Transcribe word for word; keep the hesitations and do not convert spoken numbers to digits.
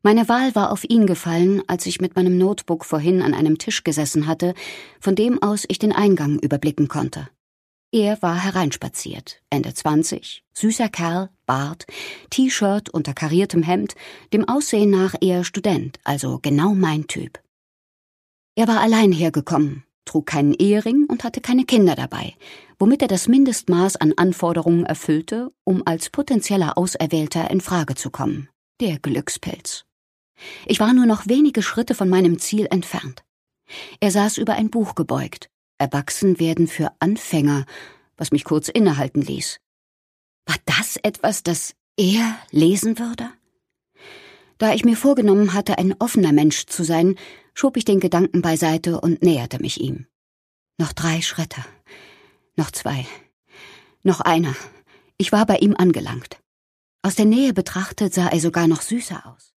Meine Wahl war auf ihn gefallen, als ich mit meinem Notebook vorhin an einem Tisch gesessen hatte, von dem aus ich den Eingang überblicken konnte. Er war hereinspaziert, Ende zwanzig, süßer Kerl, Bart, T-Shirt unter kariertem Hemd, dem Aussehen nach eher Student, also genau mein Typ. Er war allein hergekommen, trug keinen Ehering und hatte keine Kinder dabei, womit er das Mindestmaß an Anforderungen erfüllte, um als potenzieller Auserwählter in Frage zu kommen. Der Glückspilz. Ich war nur noch wenige Schritte von meinem Ziel entfernt. Er saß über ein Buch gebeugt. Erwachsen werden für Anfänger, was mich kurz innehalten ließ. War das etwas, das er lesen würde? Da ich mir vorgenommen hatte, ein offener Mensch zu sein, schob ich den Gedanken beiseite und näherte mich ihm. Noch drei Schritte. Noch zwei. Noch einer. Ich war bei ihm angelangt. Aus der Nähe betrachtet sah er sogar noch süßer aus.